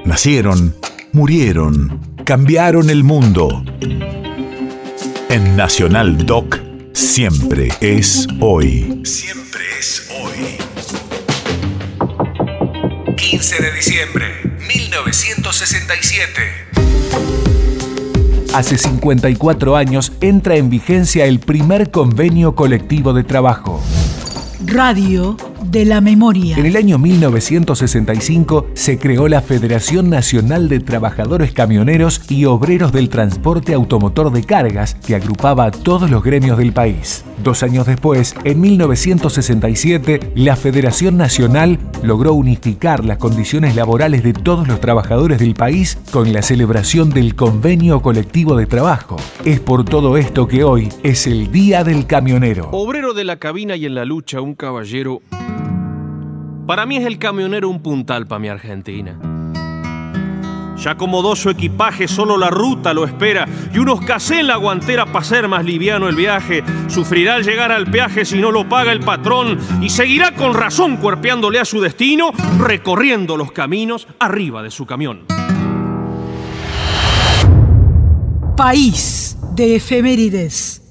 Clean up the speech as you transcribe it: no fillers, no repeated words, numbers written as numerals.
Nacieron, murieron, cambiaron el mundo. En Nacional Doc, siempre es hoy. Siempre es hoy. 15 de diciembre, 1967. Hace 54 años entra en vigencia el primer convenio colectivo de trabajo. Radio de la Memoria. En el año 1965 se creó la Federación Nacional de Trabajadores Camioneros y Obreros del Transporte Automotor de Cargas, que agrupaba a todos los gremios del país. 2 años después, en 1967, la Federación Nacional logró unificar las condiciones laborales de todos los trabajadores del país con la celebración del Convenio Colectivo de Trabajo. Es por todo esto que hoy es el Día del Camionero. Obrero de la cabina y en la lucha un caballero. Para mí es el camionero un puntal pa' mi Argentina. Ya acomodó su equipaje, solo la ruta lo espera y unos casé en la guantera para ser más liviano el viaje. Sufrirá al llegar al peaje si no lo paga el patrón y seguirá con razón cuerpeándole a su destino, recorriendo los caminos arriba de su camión. País de efemérides.